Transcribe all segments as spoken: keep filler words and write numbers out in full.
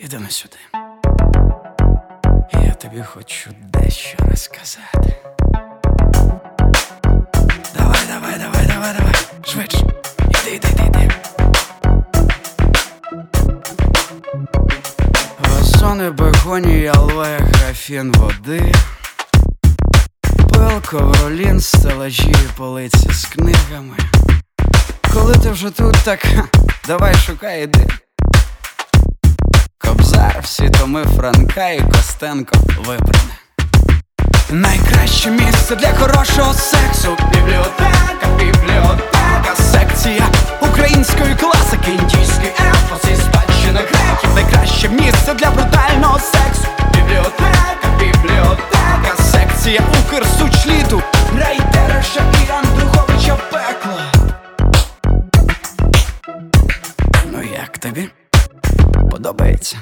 Іди на сюди. Я тобі хочу дещо розказати. Давай, давай, давай, давай, давай. Швидше. Іди, іди, іди, іди. Вазони, бегонії, алоє, графін води, пил, ковролін, стелажі, полиці з книгами. Коли ти вже тут, так ха, давай шукай, іди. Кобзар, всі томи Франка і Костенко вибране. Найкраще місце для хорошого сексу. Бібліотека, бібліотека, секція української класики, індійський епос і спадщина греків. Найкраще місце для брутального сексу. Бібліотека, бібліотека, секція Укрсучліту, Райдереша і Андруховича пекла. Ну як тобі? Подобається?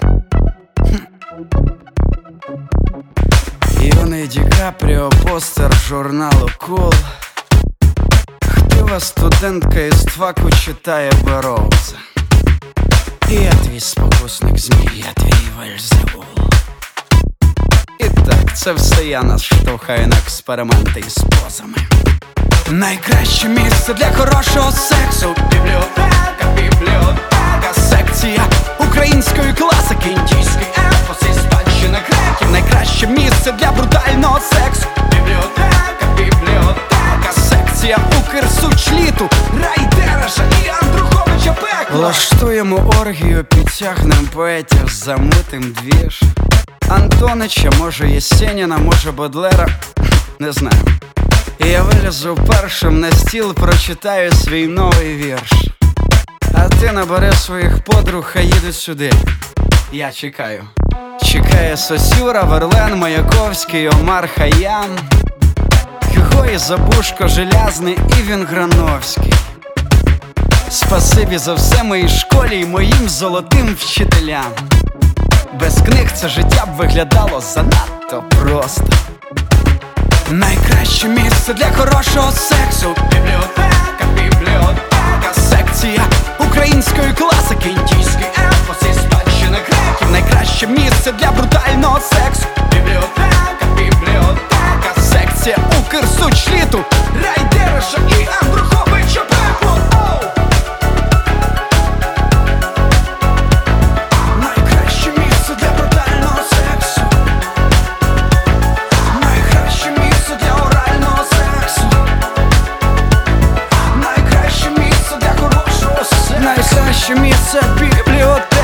Іоне Ді Капріо, постер журналу Кул. Хтива студентка із ТВАКу читає Бероуза. І я твій спокусник змій, я твій Вельзевул. І так, це все я нас штовхаю на експерименти із позами. Найкраще місце для хорошого сексу. Бібліотека, бібліотека, секція української класики, індійський епос і спадщина греків. Найкраще місце для брутального сексу. Бібліотека, бібліотека, секція Укрсучліту, Райдереша і Андруховича пекла. Влаштуємо оргію, підтягнем поетів, замутим двіж. Антонича, може Єсеніна, може Бодлера, не знаю. І я вилізу першим на стіл, прочитаю свій новий вірш. А ти набери своїх подруг, а їдуть сюди. Я чекаю. Чекає Сосюра, Верлен, Маяковський, Омар Хаям, Гюго і Забушко, Желязний і Вінграновський. Спасибі за все моїй школі і моїм золотим вчителям. Без книг це життя б виглядало занадто просто. Найкраще місце для хорошого сексу. Бібліотека, бібліотека, секція української класики, індійський епос і спадщина греків. Найкраще місце для брутального сексу. Бібліотека, бібліотека, секція Укрсучліту, Райдереша і Андруховича пекло. Найкраще місце для брутального сексу. Найкраще місце для орального сексу. Найкраще місце для хорошого сексу. Найкраще місце бібліотека.